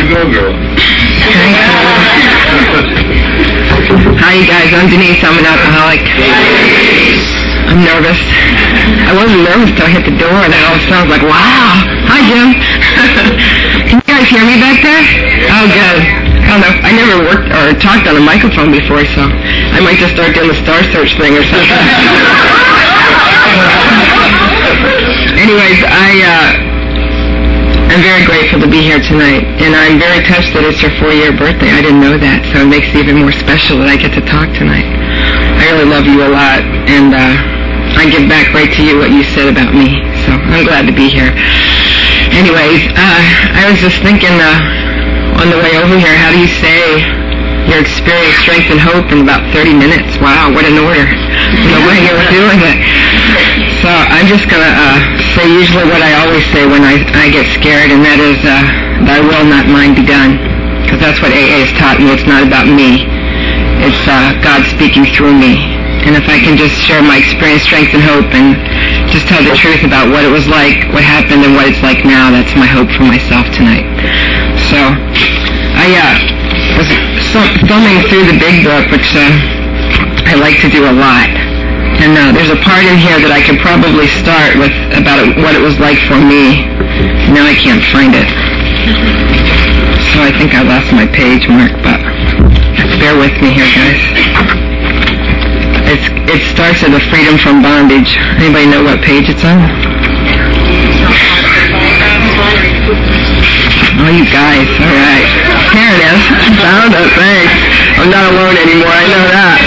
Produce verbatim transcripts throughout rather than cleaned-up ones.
to go, girl. Hi, you guys. I'm Denise. I'm an alcoholic. I'm nervous. I wasn't nervous until I hit the door, and then all of a sudden I was like, wow. Hi, Jim. Can you guys hear me back there? Oh, good. I don't know. I never worked or talked on a microphone before, so I might just start doing the Star Search thing or something. Anyways, I, uh, I'm very grateful to be here tonight, and I'm very touched that it's your four-year birthday. I didn't know that, so it makes it even more special that I get to talk tonight. I really love you a lot, and uh, I give back right to you what you said about me, so I'm glad to be here. Anyways, uh, I was just thinking uh, on the way over here, how do you say your experience, strength, and hope in about thirty minutes? Wow, what an order. The way you were doing it. So I'm just going to uh, say usually what I always say when I, I get scared, and that is, uh, thy will, not mine, be done. Because that's what A A has taught me. It's not about me. It's uh, God speaking through me. And if I can just share my experience, strength, and hope, and just tell the truth about what it was like, what happened, and what it's like now, that's my hope for myself tonight. So I uh, was thumbing through the big book, which uh, I like to do a lot. And uh, there's a part in here that I could probably start with about it, what it was like for me. Now I can't find it. So I think I lost my page mark, but bear with me here, guys. It's, it starts at the freedom from bondage. Anybody know what page it's on? Oh, you guys. All right. Here it is. Found it. Thanks. I'm not alone anymore. I know that.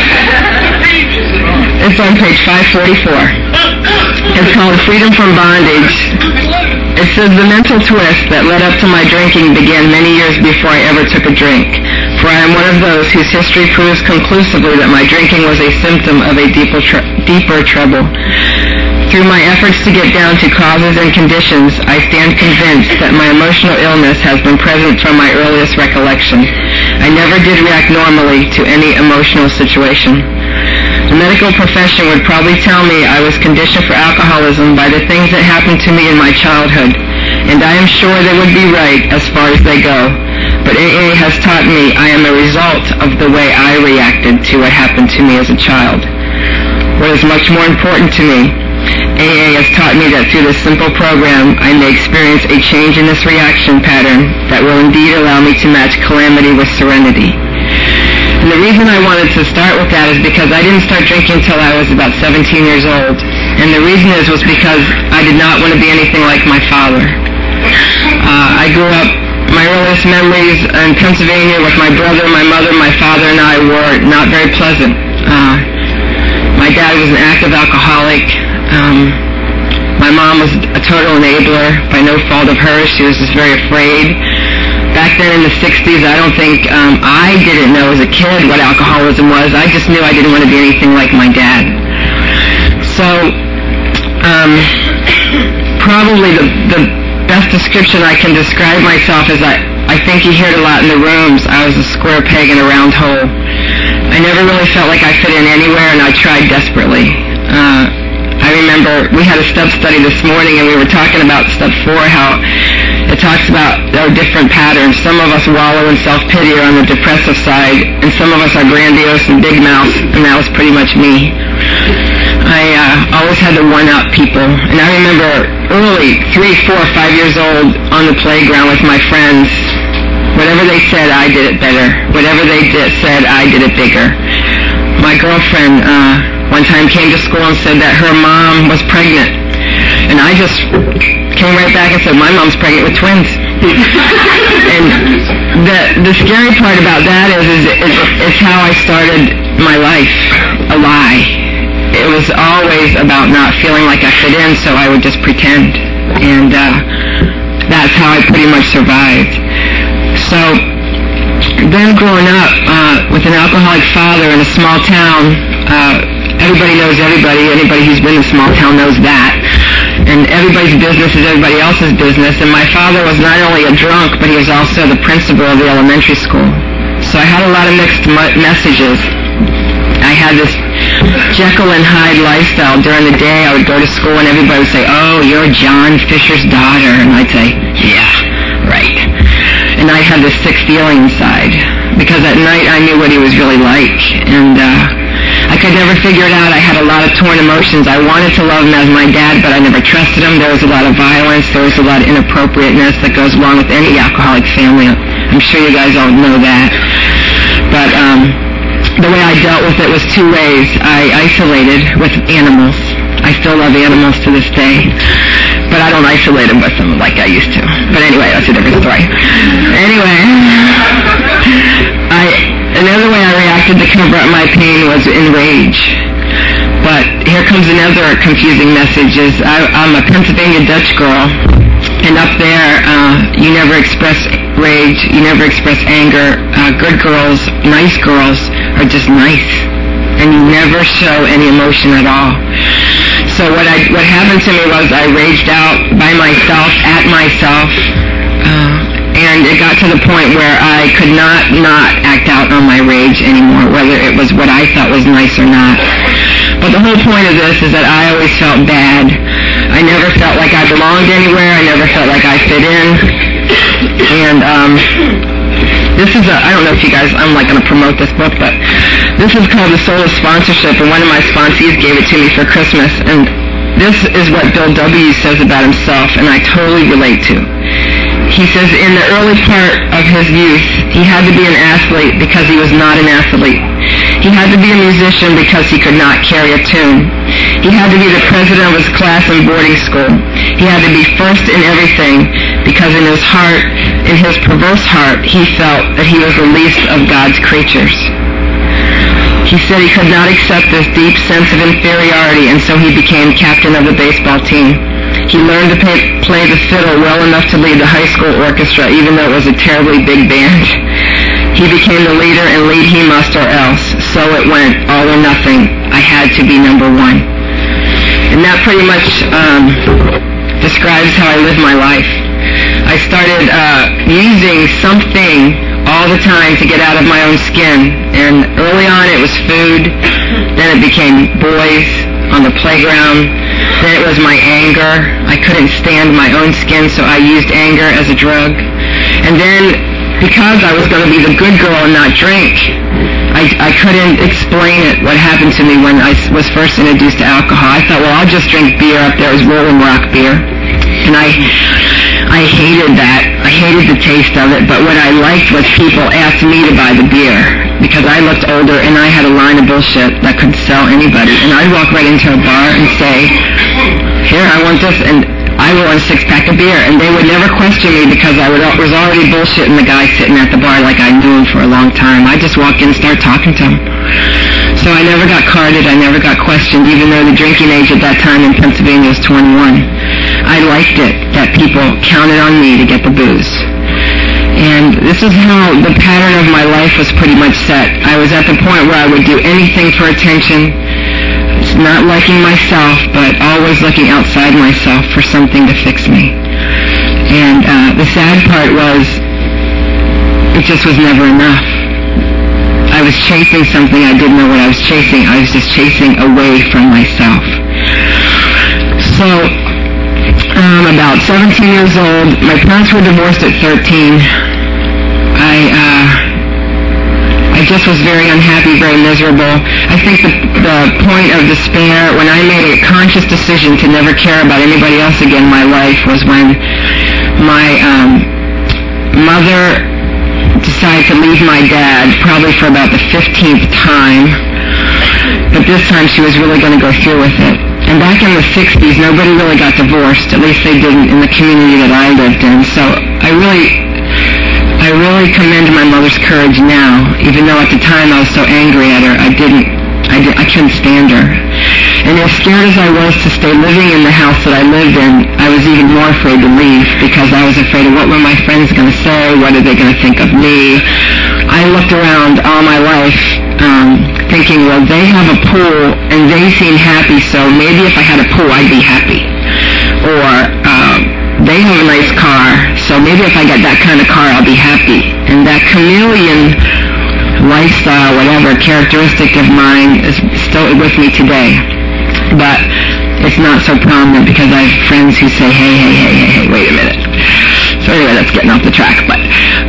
It's on page five forty-four. It's called Freedom from Bondage. It says, the mental twist that led up to my drinking began many years before I ever took a drink. For I am one of those whose history proves conclusively that my drinking was a symptom of a deeper, tr- deeper trouble. Through my efforts to get down to causes and conditions, I stand convinced that my emotional illness has been present from my earliest recollection. I never did react normally to any emotional situation. The medical profession would probably tell me I was conditioned for alcoholism by the things that happened to me in my childhood, and I am sure they would be right as far as they go. But A A has taught me I am a result of the way I reacted to what happened to me as a child. What is much more important to me, A A has taught me that through this simple program, I may experience a change in this reaction pattern that will indeed allow me to match calamity with serenity. And the reason I wanted to start with that is because I didn't start drinking until I was about seventeen years old. And the reason is was because I did not want to be anything like my father. Uh, I grew up, my earliest memories in Pennsylvania with my brother, my mother, my father, and I were not very pleasant. Uh, my dad was an active alcoholic. Um, my mom was a total enabler by no fault of hers. She was just very afraid. Back then in the sixties, I don't think um, I didn't know as a kid what alcoholism was. I just knew I didn't want to be anything like my dad. So, um, probably the, the best description I can describe myself is I, I think you hear it a lot in the rooms. I was a square peg in a round hole. I never really felt like I fit in anywhere, and I tried desperately. Uh, I remember we had a step study this morning, and we were talking about step four, how it talks about our different patterns. Some of us wallow in self-pity or on the depressive side, and some of us are grandiose and big mouth, and that was pretty much me. I uh, always had to one-up people, and I remember early, three, four, five years old, on the playground with my friends. Whatever they said, I did it better. Whatever they did, said, I did it bigger. My girlfriend uh, one time came to school and said that her mom was pregnant, and I just came right back and said, my mom's pregnant with twins. And the the scary part about that is, is it, it's how I started my life, a lie. It was always about not feeling like I fit in, so I would just pretend. And uh, that's how I pretty much survived. So then growing up uh, with an alcoholic father in a small town, uh, everybody knows everybody. Anybody who's been in a small town knows that. And everybody's business is everybody else's business. And my father was not only a drunk, but he was also the principal of the elementary school. So I had a lot of mixed messages. I had this Jekyll and Hyde lifestyle. During the day, I would go to school and everybody would say, oh, you're John Fisher's daughter. And I'd say, yeah, right. And and I had this sick feeling inside, because at night I knew what he was really like, and uh, I could never figure it out. I had a lot of torn emotions. I wanted to love him as my dad, but I never trusted him. There was a lot of violence. There was a lot of inappropriateness that goes along with any alcoholic family. I'm sure you guys all know that. But um, the way I dealt with it was two ways. I isolated with animals. I still love animals to this day, but I don't isolate them with them like I used to. But anyway, that's a different story. Anyway, I another way I reacted to cover up my pain was in rage. But here comes another confusing message: is I, I'm a Pennsylvania Dutch girl, and up there, uh, you never express rage, you never express anger. Uh, good girls, nice girls, are just nice, and you never show any emotion at all. So what I what happened to me was I raged out by myself, at myself, uh, and it got to the point where I could not not act out on my rage anymore, whether it was what I thought was nice or not. But the whole point of this is that I always felt bad. I never felt like I belonged anywhere. I never felt like I fit in. And um, this is a, I don't know if you guys, I'm like going to promote this book, but this is called The Soul of Sponsorship, and one of my sponsees gave it to me for Christmas. And this is what Bill W. says about himself, and I totally relate to. He says in the early part of his youth, he had to be an athlete because he was not an athlete. He had to be a musician because he could not carry a tune. He had to be the president of his class in boarding school. He had to be first in everything because in his heart, in his perverse heart, he felt that he was the least of God's creatures. He said he could not accept this deep sense of inferiority, and so he became captain of the baseball team. He learned to pay, play the fiddle well enough to lead the high school orchestra, even though it was a terribly big band. He became the leader, and lead he must or else. So it went, all or nothing. I had to be number one. And that pretty much um, describes how I live my life. I started uh, using something all the time to get out of my own skin. And early on it was food. Then it became boys on the playground. Then it was my anger. I couldn't stand my own skin, so I used anger as a drug. And then, because I was going to be the good girl and not drink, I, I couldn't explain it, what happened to me when I was first introduced to alcohol. I thought, well, I'll just drink beer up there. It was Rolling Rock beer. And I I hated that. I hated the taste of it. But what I liked was people asked me to buy the beer because I looked older and I had a line of bullshit that could sell anybody. And I'd walk right into a bar and say, here, I want this. And I would want a six-pack of beer. And they would never question me because I would, was already bullshitting the guy sitting at the bar like I knew him for a long time. I just walk in and start talking to him. So I never got carded. I never got questioned, even though the drinking age at that time in Pennsylvania was twenty-one. I liked it that people counted on me to get the booze. And this is how the pattern of my life was pretty much set. I was at the point where I would do anything for attention. It's not liking myself, but always looking outside myself for something to fix me. And uh, the sad part was, it just was never enough. I was chasing something. I didn't know what I was chasing. I was just chasing away from myself. So, um, about seventeen years old, my parents were divorced at thirteen. I, uh, I just was very unhappy, very miserable. I think the, the point of despair, when I made a conscious decision to never care about anybody else again in my life, was when my um, mother decided to leave my dad, probably for about the fifteenth time. But this time she was really going to go through with it. And back in the sixties, nobody really got divorced. At least they didn't in the community that I lived in. So I really, I really commend my mother's courage now. Even though at the time I was so angry at her, I didn't, I, did, I couldn't stand her. And as scared as I was to stay living in the house that I lived in, I was even more afraid to leave because I was afraid of what were my friends going to say, what are they going to think of me. I looked around all my life um, thinking, well, they have a pool and they seem happy, so maybe if I had a pool, I'd be happy. Or um, they have a nice car, so maybe if I get that kind of car, I'll be happy. And that chameleon lifestyle, whatever characteristic of mine, is still with me today. But it's not so prominent because I have friends who say, hey, hey, hey, hey, hey, wait a minute. So anyway, that's getting off the track. But going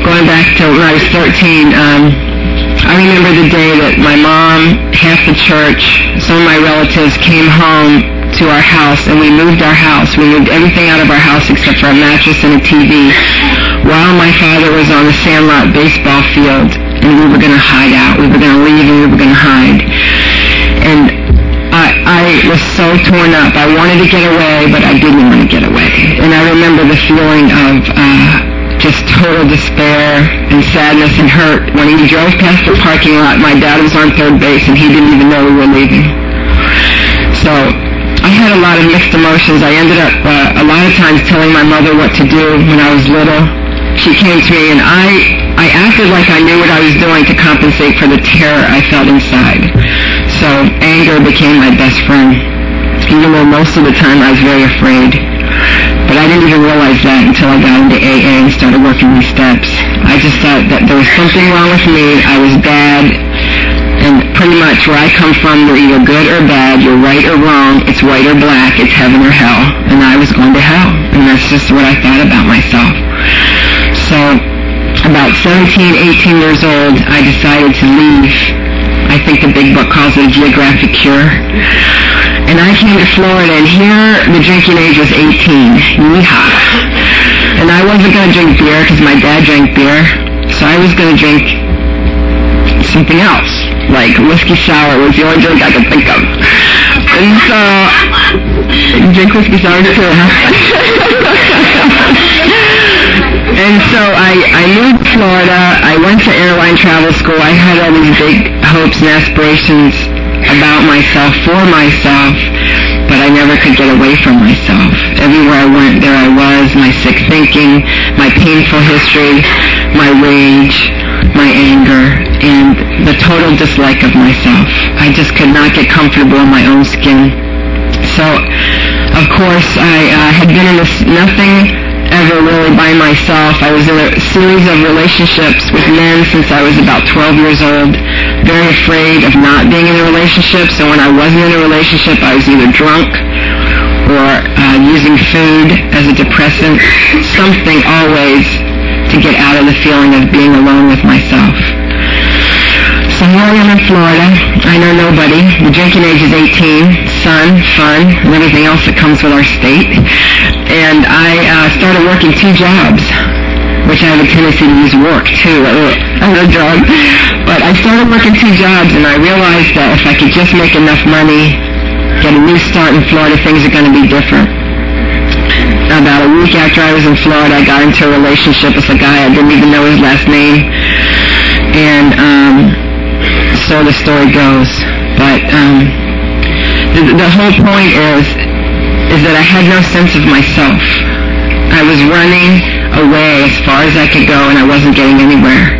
back to when I was thirteen. Um, I remember the day that my mom, half the church, some of my relatives came home to our house, and we moved our house. We moved everything out of our house except for a mattress and a T V while my father was on the Sandlot baseball field, and we were going to hide out. We were going to leave and we were going to hide. And I, I was so torn up. I wanted to get away, but I didn't want to get away. And I remember the feeling of uh, just total despair and sadness and hurt. When he drove past the parking lot, my dad was on third base, and he didn't even know we were leaving. So I had a lot of mixed emotions. I ended up uh, a lot of times telling my mother what to do when I was little. She came to me, and I, I acted like I knew what I was doing to compensate for the terror I felt inside. So anger became my best friend, even though most of the time I was very afraid. But I didn't even realize that until I got into A A and started working these steps. I just thought that there was something wrong with me. I was bad. And pretty much where I come from, you're either good or bad, you're right or wrong, it's white or black, it's heaven or hell. And I was going to hell. And that's just what I thought about myself. So about seventeen, eighteen years old, I decided to leave. I think the big book calls it a geographic cure. And I came to Florida, and here the drinking age was eighteen. Yeehaw. And I wasn't going to drink beer because my dad drank beer. So I was going to drink something else. Like whiskey sour was the only drink I could think of. And so, you drink whiskey sour too, huh? And so I, I moved to Florida. I went to airline travel school. I had all these big hopes and aspirations about myself, for myself, but I never could get away from myself. Everywhere I went, there I was, my sick thinking, my painful history, my rage, my anger, and the total dislike of myself. I just could not get comfortable in my own skin. So, of course, I uh, had been in this nothing ever really by myself. I was in a series of relationships with men since I was about twelve years old, very afraid of not being in a relationship. So when I wasn't in a relationship, I was either drunk or uh, using food as a depressant, something always to get out of the feeling of being alone with myself. So here I am in Florida. I know nobody. The drinking age is eighteen. Sun, fun, and everything else that comes with our state. And I uh, started working two jobs, which I have a tendency to use work, too, as a drug. But I started working two jobs, and I realized that if I could just make enough money, get a new start in Florida, things are going to be different. About a week after I was in Florida, I got into a relationship with a guy. I didn't even know his last name. And um, so the story goes. But um, the, the whole point is, is that I had no sense of myself. I was running away as far as I could go, and I wasn't getting anywhere.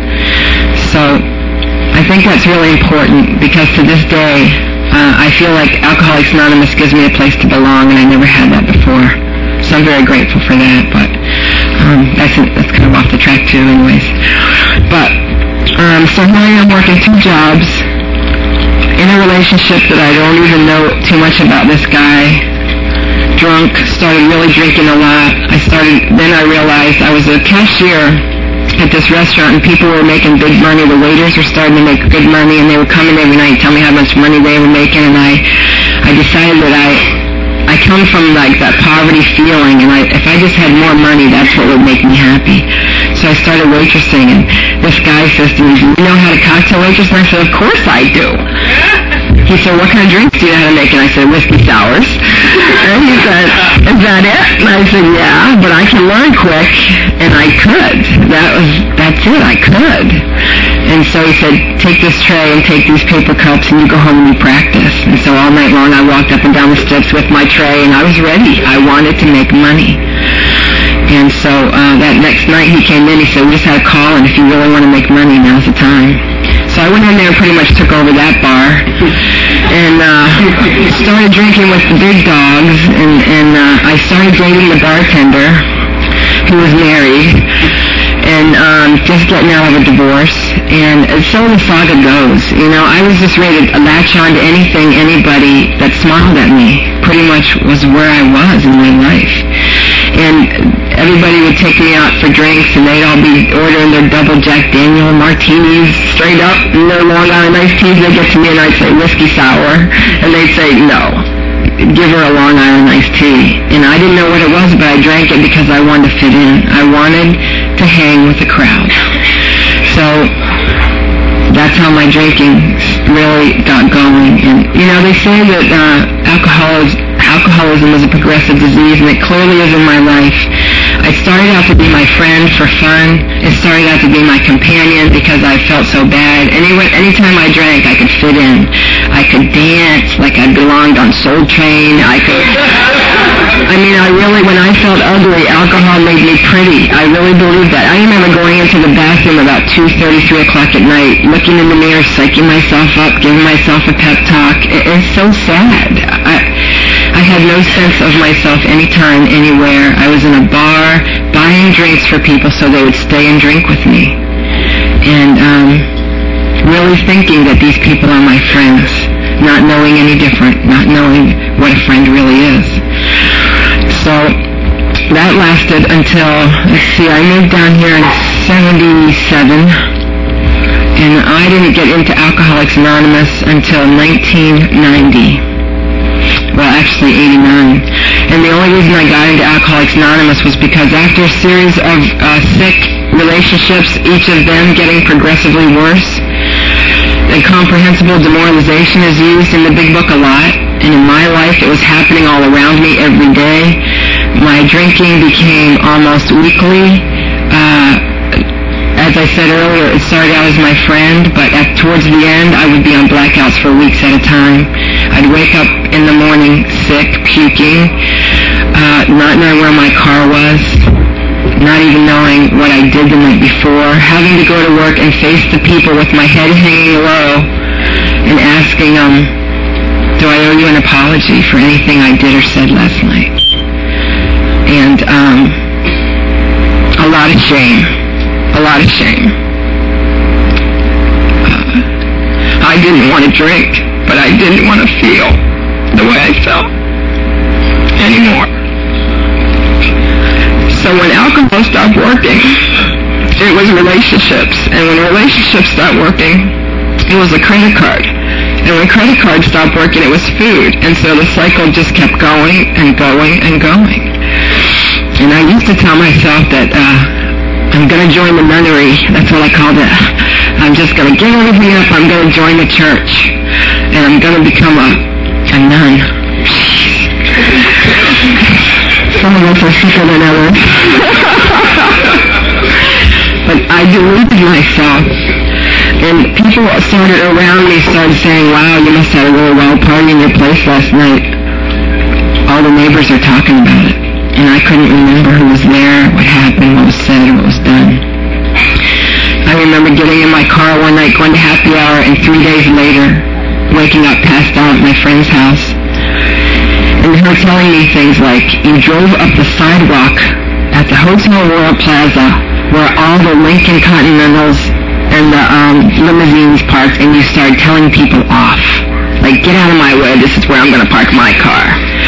So I think that's really important, because to this day, uh, I feel like Alcoholics Anonymous gives me a place to belong, and I never had that before. So I'm very grateful for that, but um, that's, that's kind of off the track too anyways. But, um, so here I am working two jobs, in a relationship that I don't even know too much about this guy, drunk, started really drinking a lot. I started, then I realized I was a cashier at this restaurant, and people were making big money. The waiters were starting to make good money, and they would come in every night and tell me how much money they were making, and I, I decided that I, I come from like that poverty feeling, and I, if I just had more money, that's what would make me happy. So I started waitressing, and this guy says to me, "Do you know how to cocktail waitress?" And I said, "Of course I do." He said, "What kind of drinks do you know how to make?" And I said, "Whiskey sours." And he said, "Is that it?" And I said, "Yeah, but I can learn quick." And I could. That was, that's it, I could. And so he said, "Take this tray and take these paper cups, and you go home and you practice." And so all night long I walked up and down the steps with my tray, and I was ready. I wanted to make money. And so uh, that next night he came in, he said, "We just had a call, and if you really want to make money, now's the time." So I went in there and pretty much took over that bar, and uh, started drinking with the big dogs, and, and uh, I started dating the bartender, who was married, and um, just getting out of a divorce. And so the saga goes. You know, I was just ready to latch on to anything, anybody that smiled at me. Pretty much was where I was in my life. And everybody would take me out for drinks, and they'd all be ordering their double Jack Daniel martinis straight up, and their Long Island iced teas. They'd get to me, and I'd say whiskey sour, and they'd say no. Give her a Long Island iced tea. And I didn't know what it was, but I drank it because I wanted to fit in. I wanted to hang with the crowd. So that's how my drinking really got going. And, you know, they say that uh, alcoholism, alcoholism is a progressive disease, and it clearly is in my life. I started out to be my friend for fun. It started out to be my companion because I felt so bad. Anyway, anytime I drank, I could fit in. I could dance like I belonged on Soul Train. I could... I mean, I really, when I felt ugly, alcohol made me pretty. I really believed that. I remember going into the bathroom about two thirty, three o'clock at night, looking in the mirror, psyching myself up, giving myself a pep talk. It, it's so sad. I, I had no sense of myself anytime, anywhere. I was in a bar, buying drinks for people so they would stay and drink with me. And um, really thinking that these people are my friends, not knowing any different, not knowing what a friend really is. So that lasted until, let's see, I moved down here in seventy-seven, and I didn't get into Alcoholics Anonymous until nineteen ninety. Well, actually eighty-nine. And the only reason I got into Alcoholics Anonymous was because after a series of uh, sick relationships, each of them getting progressively worse, and comprehensible demoralization is used in the Big Book a lot. And in my life, it was happening all around me every day. My drinking became almost weekly. Uh, as I said earlier, it started out as my friend, but at, towards the end, I would be on blackouts for weeks at a time. I'd wake up in the morning sick, puking, uh, not knowing where my car was, not even knowing what I did the night before, having to go to work and face the people with my head hanging low and asking them, um, do I owe you an apology for anything I did or said last night? And um, a lot of shame. A lot of shame. Uh, I didn't want to drink, but I didn't want to feel the way I felt anymore. So when alcohol stopped working, it was relationships. And when relationships stopped working, it was a credit card. And when credit cards stopped working, it was food. And so the cycle just kept going and going and going. And I used to tell myself that uh, I'm going to join the nunnery. That's what I called it. I'm just going to give everything up. I'm going to join the church. And I'm going to become a, a nun. Some of us are sicker than others. But I deluded myself. And people started around me started saying, wow, you must have had a really wild party in your place last night. All the neighbors are talking about it. And I couldn't remember who was there, what happened, what was said, or what was done. I remember getting in my car one night, going to happy hour, and three days later, waking up passed out at my friend's house. And her telling me things like, you drove up the sidewalk at the Hotel Royal Plaza where all the Lincoln Continentals and the um, limousines parked, and you started telling people off. Like, get out of my way, this is where I'm going to park my car.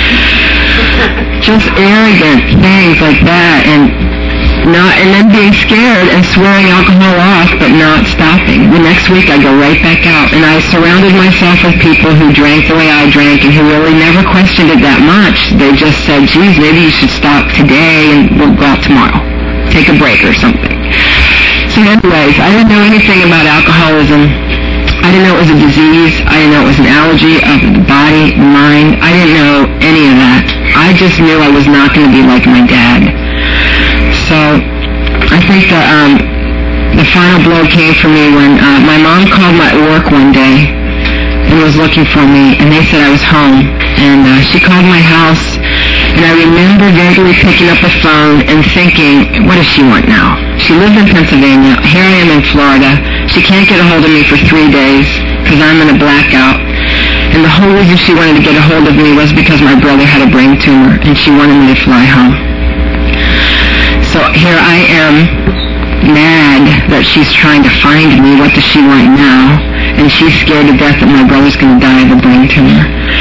Just arrogant things like that, and not, and then being scared and swearing alcohol off, but not stopping. The next week I go right back out, and I surrounded myself with people who drank the way I drank and who really never questioned it that much. They just said, geez, maybe you should stop today and we'll go out tomorrow. Take a break or something. So anyways, I didn't know anything about alcoholism. I didn't know it was a disease. I didn't know it was an allergy of the body, the mind. I didn't know any of that. I just knew I was not going to be like my dad. So I think the, um, the final blow came for me when uh, my mom called my work one day and was looking for me, and they said I was home. And uh, she called my house, and I remember vaguely picking up the phone and thinking, what does she want now? She lived in Pennsylvania. Here I am in Florida. She can't get a hold of me for three days because I'm in a blackout. And the whole reason she wanted to get a hold of me was because my brother had a brain tumor, and she wanted me to fly home. So here I am, mad that she's trying to find me. What does she want now? And she's scared to death that my brother's going to die of a brain tumor.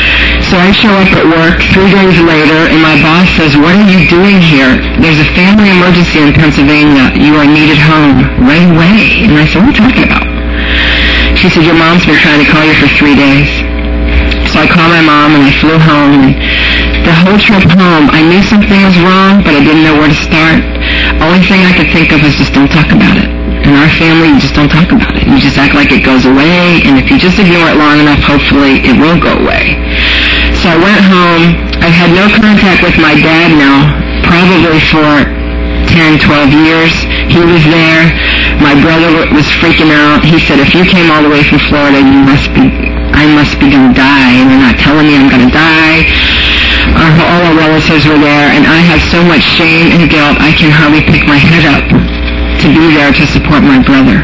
So I show up at work three days later, and my boss says, "What are you doing here? There's a family emergency in Pennsylvania. You are needed home right away." And I said, "What are you talking about?" She said, "Your mom's been trying to call you for three days." So I called my mom, and I flew home. And the whole trip home, I knew something was wrong, but I didn't know where to start. Only thing I could think of was just don't talk about it. In our family, you just don't talk about it. You just act like it goes away, and if you just ignore it long enough, hopefully it will go away. So I went home. I had no contact with my dad now, probably for ten, twelve years. He was there. My brother was freaking out. He said, "If you came all the way from Florida, you must be, I must be going to die, and they're not telling me I'm going to die." Our, all our relatives were there, and I had so much shame and guilt, I can hardly pick my head up to be there to support my brother.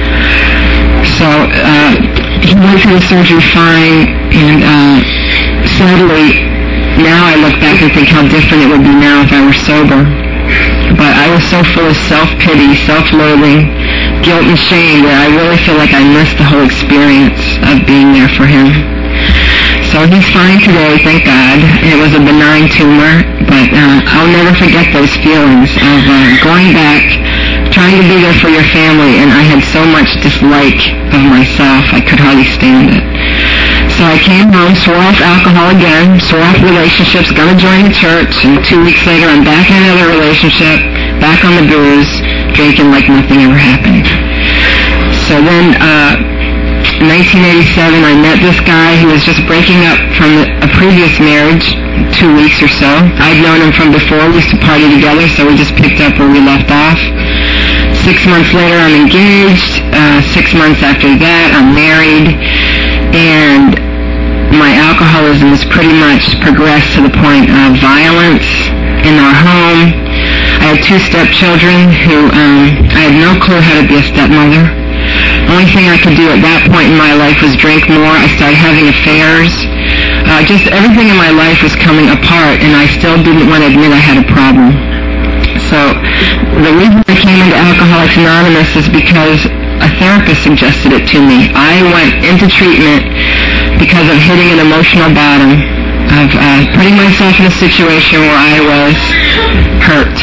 So uh, he went through the surgery fine, and uh, sadly, now I look back and think how different it would be now if I were sober. But I was so full of self-pity, self-loathing, guilt and shame that I really feel like I missed the whole experience of being there for him. So he's fine today, thank God. It was a benign tumor, but uh, I'll never forget those feelings of uh, going back, trying to be there for your family, and I had so much dislike of myself, I could hardly stand it. So I came home, swore off alcohol again, swore off relationships, gonna join the church, and two weeks later I'm back in another relationship, back on the booze, drinking like nothing ever happened. So then, uh, in nineteen eighty-seven, I met this guy who was just breaking up from a previous marriage, two weeks or so. I'd known him from before. We used to party together, so we just picked up where we left off. Six months later, I'm engaged. Uh, six months after that, I'm married. And my alcoholism has pretty much progressed to the point of violence in our home. I had two stepchildren who um, I had no clue how to be a stepmother. The only thing I could do at that point in my life was drink more. I started having affairs. Uh, just everything in my life was coming apart, and I still didn't want to admit I had a problem. So the reason I came into Alcoholics Anonymous is because a therapist suggested it to me. I went into treatment because of hitting an emotional bottom, of uh, putting myself in a situation where I was hurt.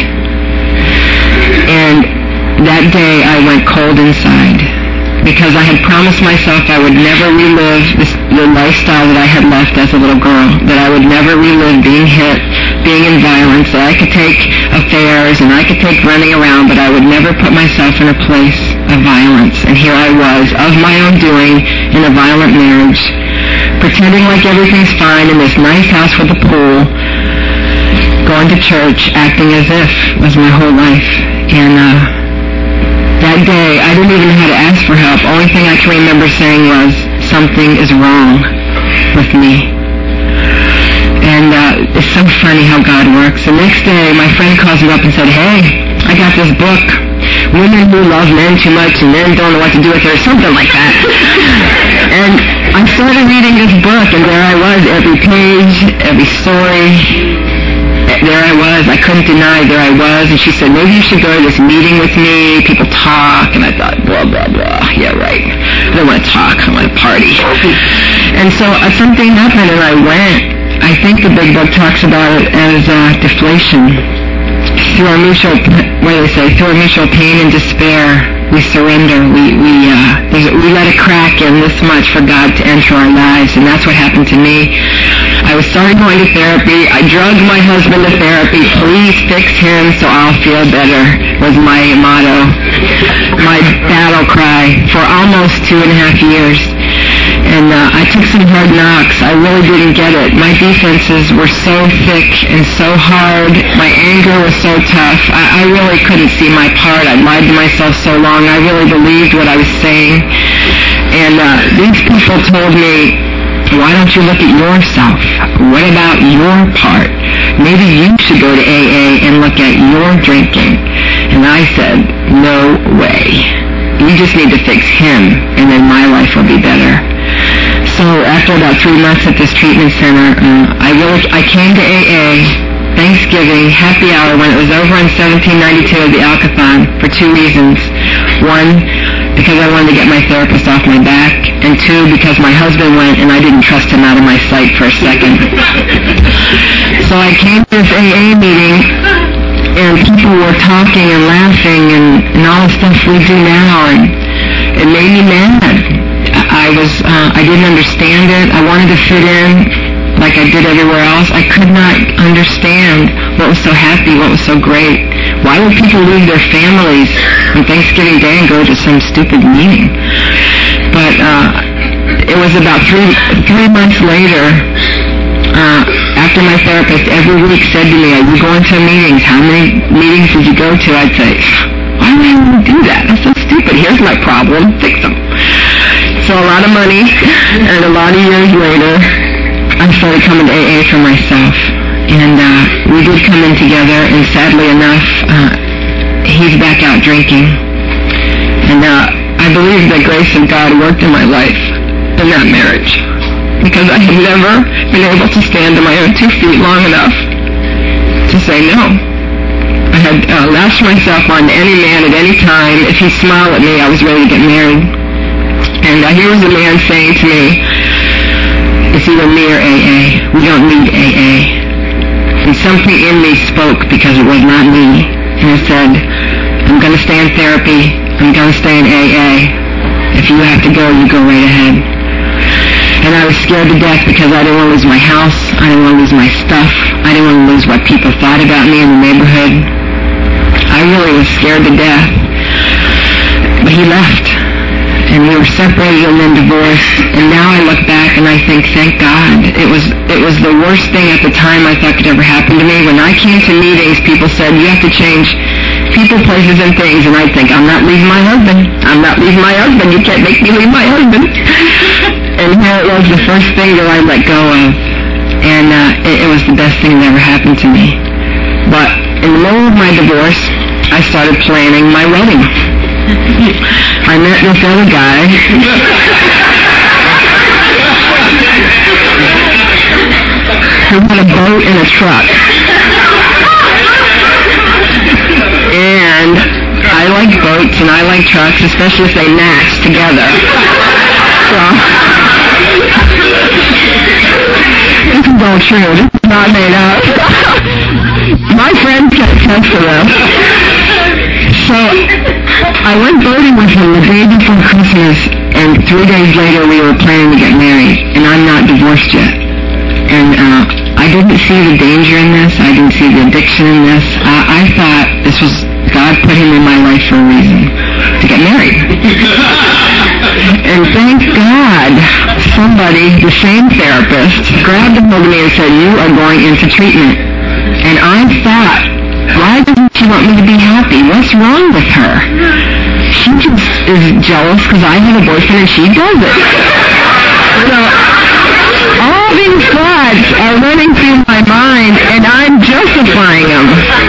And that day I went cold inside, because I had promised myself I would never relive this, the lifestyle that I had left as a little girl, that I would never relive being hit, being in violence, that I could take affairs and I could take running around, but I would never put myself in a place of violence. And here I was, of my own doing, in a violent marriage, pretending like everything's fine in this nice house with a pool, going to church, acting as if it was my whole life. And uh, that day, I didn't even know how to ask for help. Only thing I can remember saying was, something is wrong with me. And uh, it's so funny how God works. The next day, my friend calls me up and said, "Hey, I got this book, Women Who Love Men Too Much and Men Don't Know What to Do With It," or something like that. And I started reading this book, and there I was, every page, every story. There I was. I couldn't deny there I was. And she said, "Maybe you should go to this meeting with me. People talk." And I thought, blah, blah, blah. Yeah, right. I don't want to talk. I want to party. And so uh, something happened, and I went. I think the big book talks about it as uh, deflation. Through our mutual, what do they say? Through our mutual pain and despair, we surrender. We we uh, we let a crack in this much for God to enter our lives, and that's what happened to me. I was started going to therapy. I drugged my husband to therapy. "Please fix him so I'll feel better," was my motto, my battle cry for almost two and a half years. And uh, I took some hard knocks. I really didn't get it. My defenses were so thick and so hard. My anger was so tough. I, I really couldn't see my part. I lied to myself so long. I really believed what I was saying. And uh, these people told me, "Why don't you look at yourself? What about your part? Maybe you should go to A A and look at your drinking." And I said, "No way. You just need to fix him, and then my life will be better." So after about three months at this treatment center, uh, I really I came to A A, Thanksgiving, happy hour, when it was over in seventeen ninety-two at the Alcathon, for two reasons. One, because I wanted to get my therapist off my back. and two, because my husband went and I didn't trust him out of my sight for a second. So I came to this A A meeting, and people were talking and laughing and, and all the stuff we do now, and it made me mad. I was, uh, I didn't understand it. I wanted to fit in like I did everywhere else. I could not understand what was so happy, what was so great. Why would people leave their families on Thanksgiving Day and go to some stupid meeting? But uh, it was about three three months later, uh, after my therapist every week said to me, "Are you going to meetings? How many meetings did you go to?" I'd say, "Why would I want to do that? That's so stupid. Here's my problem. Fix them." So a lot of money, and a lot of years later, I started coming to A A for myself. And uh, we did come in together, and sadly enough, uh, he's back out drinking. And uh, I believe the grace of God worked in my life in that marriage, because I had never been able to stand on my own two feet long enough to say no. I had uh, lashed myself on any man at any time. If he smiled at me, I was ready to get married. And uh, here was a man saying to me, "It's either me or A A. We don't need A A." And something in me spoke, because it was not me. And it said, "I'm going to stay in therapy. I'm going to stay in A A. If you have to go, you go right ahead." And I was scared to death, because I didn't want to lose my house. I didn't want to lose my stuff. I didn't want to lose what people thought about me in the neighborhood. I really was scared to death. But he left. And we were separated and then divorced. And now I look back and I think, thank God. It was it was the worst thing at the time I thought could ever happen to me. When I came to meetings, people said, "You have to change people, places, and things." And I'd think, "I'm not leaving my husband. I'm not leaving my husband. You can't make me leave my husband." And here it was, the first thing that I let go of. And uh, it, it was the best thing that ever happened to me. But in the middle of my divorce, I started planning my wedding. I met this other guy. who had a boat and a truck. And I like boats and I like trucks, especially if they match together. So, this is all true. This is not made up. My friends can attest to this. So, I went boating with him the day before Christmas, and three days later we were planning to get married, and I'm not divorced yet. And uh, I didn't see the danger in this. I didn't see the addiction in this. Uh, I thought this was God put him in my life for a reason, to get married. And thank God, somebody, the same therapist, grabbed a hold of me and said, "You are going into treatment." And I thought, why doesn't she want me to be happy? What's wrong with her? She just is jealous because I have a boyfriend and she doesn't. So, all these thoughts are running through my mind, and I'm justifying them.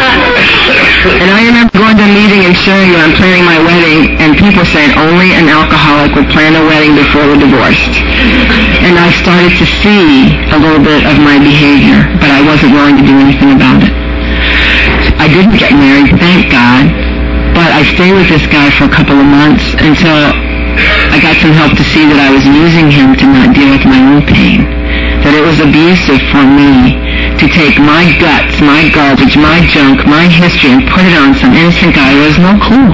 And I remember going to a meeting and sharing that I'm planning my wedding, and people saying only an alcoholic would plan a wedding before they're divorced. And I started to see a little bit of my behavior, but I wasn't willing to do anything about it. I didn't get married, thank God, but I stayed with this guy for a couple of months until I got some help to see that I was using him to not deal with my own pain. That it was abusive for me to take my guts, my garbage, my junk, my history, and put it on some innocent guy who has no clue.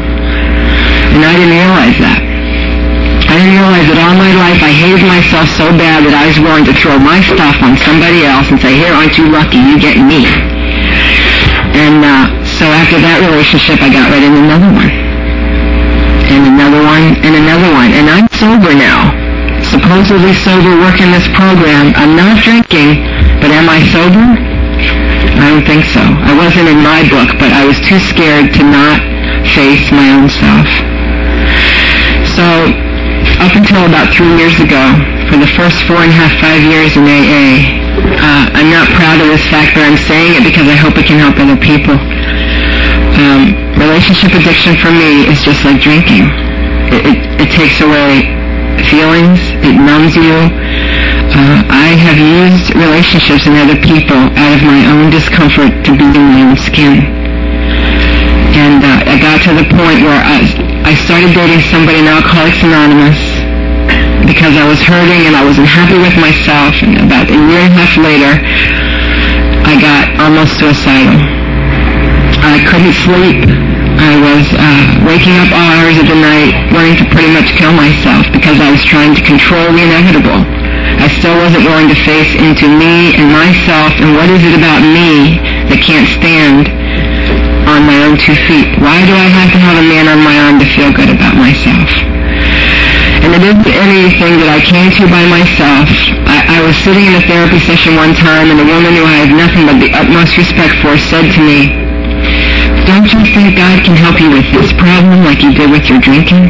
And I didn't realize that. I didn't realize that all my life I hated myself so bad that I was willing to throw my stuff on somebody else and say, "Here, aren't you lucky? You get me." And uh, so after that relationship, I got right in another one. And another one, and another one. And I'm sober now. Supposedly sober, working this program. I'm not drinking, but am I sober? I don't think so. I wasn't in my book, but I was too scared to not face my own self. So, up until about three years ago, for the first four and a half, five years in A A, uh, I'm not proud of this fact, but I'm saying it because I hope it can help other people. Um, relationship addiction for me is just like drinking. It, it, it takes away feelings. It numbs you. Uh, I have used relationships and other people out of my own discomfort to be in my own skin. And uh, I got to the point where I, I started dating somebody in Alcoholics Anonymous. because I was hurting and I wasn't happy with myself. And about a year and a half later, I got almost suicidal. I couldn't sleep. I was uh, waking up all hours of the night, wanting to pretty much kill myself because I was trying to control the inevitable. I still wasn't willing to face into me and myself and what is it about me that can't stand on my own two feet. Why do I have to have a man on my arm to feel good about myself? And it isn't anything that I came to by myself. I, I was sitting in a therapy session one time, and a woman who I have nothing but the utmost respect for said to me, "Don't you think God can help you with this problem like He did with your drinking?"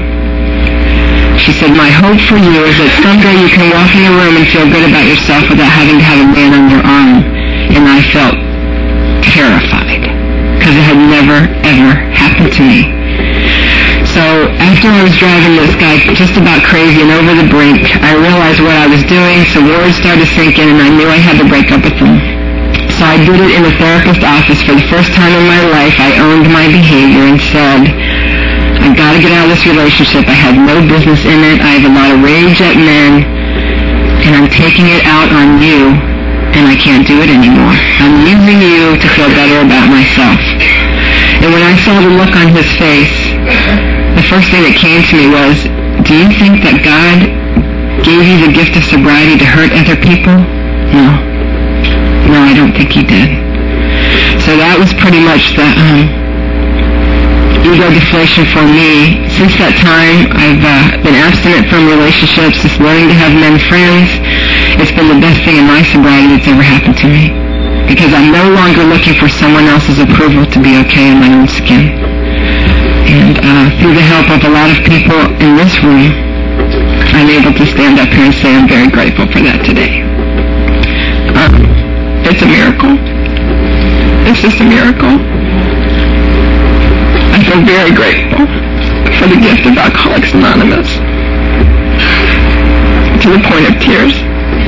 She said, "My hope for you is that someday you can walk in a room and feel good about yourself without having to have a man on your arm." And I felt terrified, because it had never, ever happened to me. So after I was driving this guy just about crazy and over the brink, I realized what I was doing, some words started to sink in, and I knew I had to break up with him. So I did it in a therapist's office. For the first time in my life, I owned my behavior and said, I've got to get out of this relationship. I have no business in it. I have a lot of rage at men, and I'm taking it out on you, and I can't do it anymore. I'm using you to feel better about myself. And when I saw the look on his face, the first thing that came to me was, do you think that God gave you the gift of sobriety to hurt other people? No. No, I don't think He did. So that was pretty much the um, ego deflation for me. Since that time, I've uh, been abstinent from relationships, just learning to have men friends. It's been the best thing in my sobriety that's ever happened to me, because I'm no longer looking for someone else's approval to be okay in my own skin. And uh, through the help of a lot of people in this room, I'm able to stand up here and say I'm very grateful for that today. Um, it's a miracle. It's just a miracle. I feel very grateful for the gift of Alcoholics Anonymous, to the point of tears.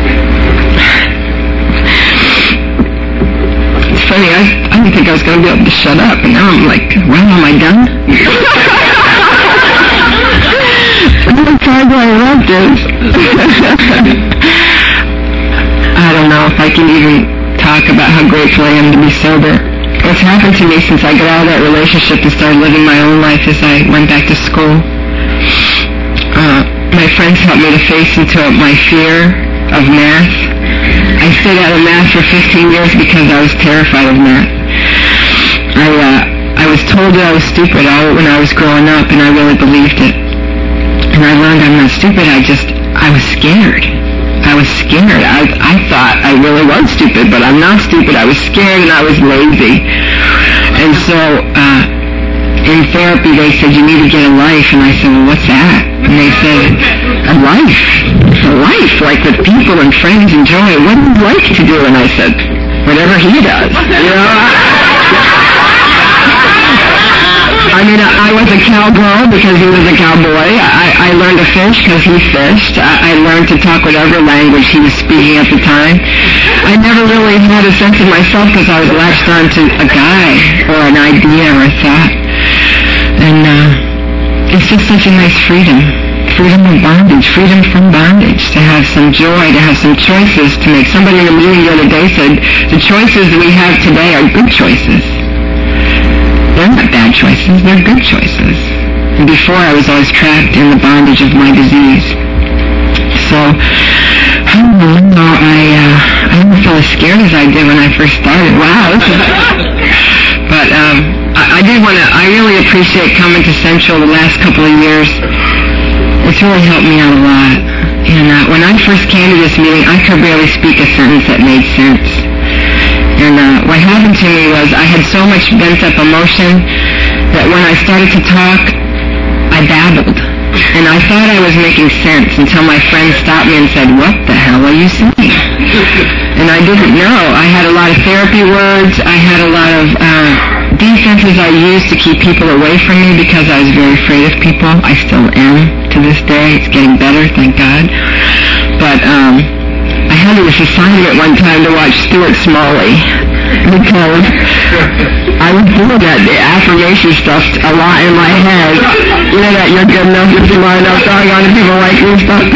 It's funny, I, I didn't think I was going to be able to shut up, and now I'm like, well, am I done? How hard do I love this? I don't know if I can even talk about how grateful I am to be sober. What's happened to me since I got out of that relationship and started living my own life is I went back to school. Uh, my friends helped me to face into my fear of math. I stayed out of math for fifteen years because I was terrified of math. I uh, I was told that I was stupid all when I was growing up, and I really believed it. And I learned I'm not stupid. I just I was scared. I was scared. I I thought I really was stupid, but I'm not stupid. I was scared and I was lazy. And so uh, in therapy they said, you need to get a life. And I said, well, what's that? And they said, a life. A life, like with people and friends and joy. What do you like to do? And I said, whatever he does. You know? I mean, I was a cowgirl because he was a cowboy. I, I learned to fish because he fished. I, I learned to talk whatever language he was speaking at the time. I never really had a sense of myself because I was latched on to a guy or an idea or a thought. And uh, it's just such a nice freedom. Freedom of bondage, freedom from bondage, to have some joy, to have some choices to make. Somebody in a meeting the other day said, the choices that we have today are good choices. They're not bad choices, they're good choices. And before I was always trapped in the bondage of my disease. So, I don't know, no, I, uh, I don't feel as scared as I did when I first started. Wow, this is... But, um, I, I did want to, I really appreciate coming to Central the last couple of years. It's really helped me out a lot. And uh, when I first came to this meeting, I could barely speak a sentence that made sense. And uh, what happened to me was I had so much pent-up emotion that when I started to talk, I babbled. And I thought I was making sense until my friend stopped me and said, what the hell are you saying? And I didn't know. I had a lot of therapy words. I had a lot of uh, defenses I used to keep people away from me because I was very afraid of people. I still am to this day. It's getting better, thank God. But um, I had this assignment one time to watch Stuart Smalley because I was doing that, the affirmation stuff a lot in my head. You know that you're good enough, you're smart enough, doggone it, people like me and stuff.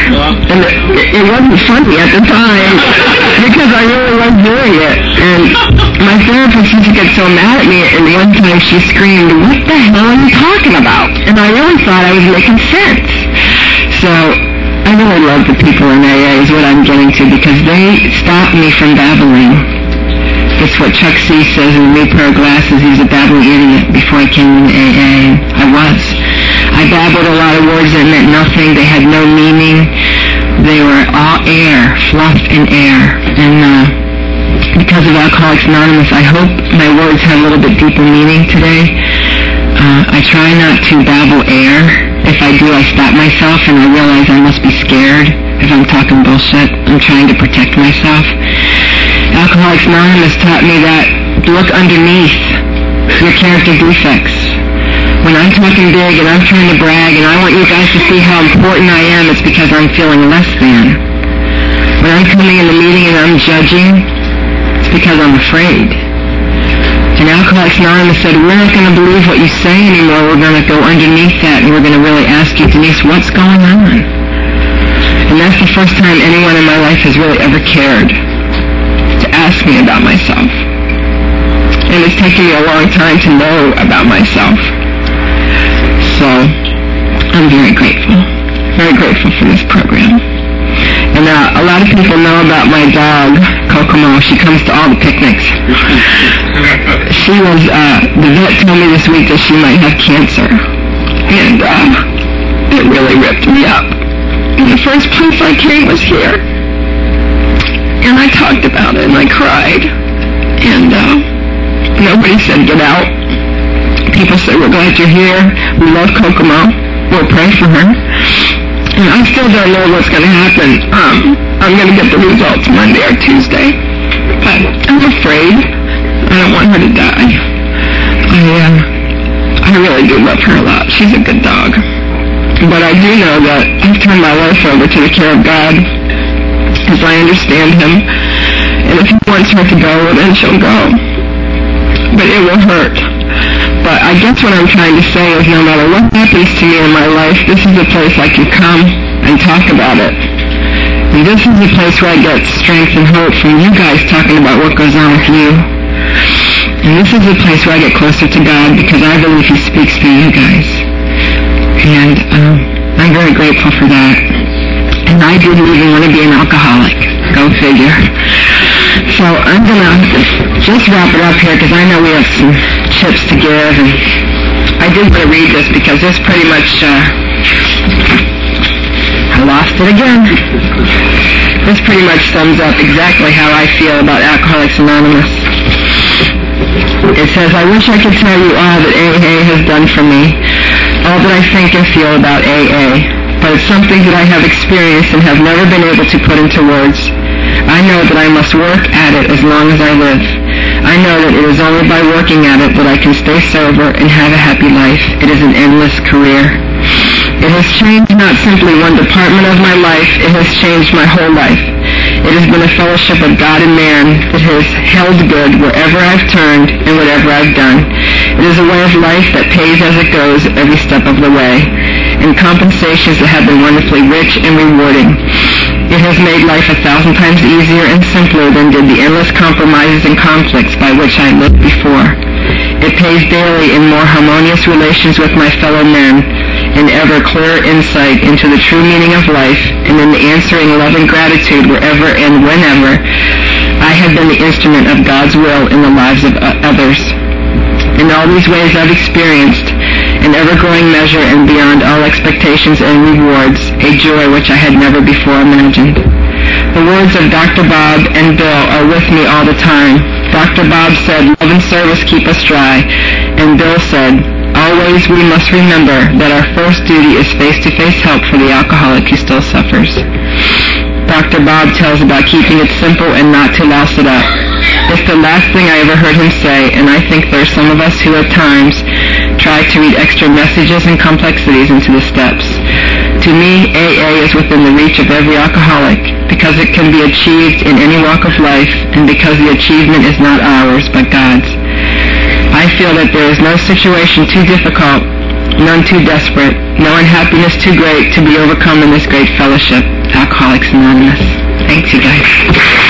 And it, it wasn't funny at the time because I really was doing it. And my therapist used to get so mad at me, and one time she screamed, "What the hell are you talking about?" And I really thought I was making sense. So I really love the people in A A is what I'm getting to, because they stop me from babbling. It's what Chuck C. says in New Pair of Glasses. He was a babbling idiot before I came into A A. I was. I babbled a lot of words that meant nothing. They had no meaning. They were all air, fluff and air. And uh, because of Alcoholics Anonymous, I hope my words have a little bit deeper meaning today. Uh, I try not to babble air. If I do, I stop myself and I realize I must be scared if I'm talking bullshit. I'm trying to protect myself. Alcoholics Anonymous taught me that look underneath your character defects. When I'm talking big and I'm trying to brag and I want you guys to see how important I am, it's because I'm feeling less than. When I'm coming in the meeting and I'm judging, it's because I'm afraid. And Alcoholics Anonymous said, we're not going to believe what you say anymore. We're going to go underneath that and we're going to really ask you, Denise, what's going on? And that's the first time anyone in my life has really ever cared to ask me about myself. And it's taken me a long time to know about myself. So I'm very grateful. Very grateful for this program. And uh, a lot of people know about my dog, Kokomo. She comes to all the picnics. She was, uh, the vet told me this week that she might have cancer. And uh, it really ripped me up. And the first place I came was here. And I talked about it and I cried. And uh, nobody said get out. People said, we're glad you're here. We love Kokomo. We'll pray for her. And I still don't know what's going to happen. Um, I'm going to get the results Monday or Tuesday. But I'm afraid. I don't want her to die. I, uh, I really do love her a lot. She's a good dog. But I do know that I've turned my life over to the care of God, because I understand Him. And if He wants her to go, then she'll go. But it will hurt. But I guess what I'm trying to say is no matter what happens to me in my life, this is a place I can come and talk about it. And this is a place where I get strength and hope from you guys talking about what goes on with you. And this is a place where I get closer to God because I believe He speaks through you guys. And um, I'm very grateful for that. And I didn't even want to be an alcoholic. Go figure. So I'm going to just wrap it up here because I know we have some chips to give. And I did want to read this because this pretty much, uh, I lost it again. This pretty much sums up exactly how I feel about Alcoholics Anonymous. It says, I wish I could tell you all that A A has done for me, all that I think and feel about A A, but it's something that I have experienced and have never been able to put into words. I know that I must work at it as long as I live. I know that it is only by working at it that I can stay sober and have a happy life. It is an endless career. It has changed not simply one department of my life, it has changed my whole life. It has been a fellowship of God and man that has held good wherever I've turned and whatever I've done. It is a way of life that pays as it goes every step of the way, and compensations that have been wonderfully rich and rewarding. It has made life a thousand times easier and simpler than did the endless compromises and conflicts by which I lived before. It pays daily in more harmonious relations with my fellow men, in ever clearer insight into the true meaning of life, and in the answering love and gratitude wherever and whenever I have been the instrument of God's will in the lives of others. In all these ways I've experienced an ever-growing measure and beyond all expectations and rewards, a joy which I had never before imagined. The words of Doctor Bob and Bill are with me all the time. Doctor Bob said, love and service keep us dry, and Bill said, always we must remember that our first duty is face-to-face help for the alcoholic who still suffers. Doctor Bob tells about keeping it simple and not to louse it up. It's the last thing I ever heard him say, and I think there's some of us who at times try to read extra messages and complexities into the steps. To me, A A is within the reach of every alcoholic because it can be achieved in any walk of life and because the achievement is not ours but God's. I feel that there is no situation too difficult, none too desperate, no unhappiness too great to be overcome in this great fellowship. Alcoholics Anonymous. Thanks, you guys.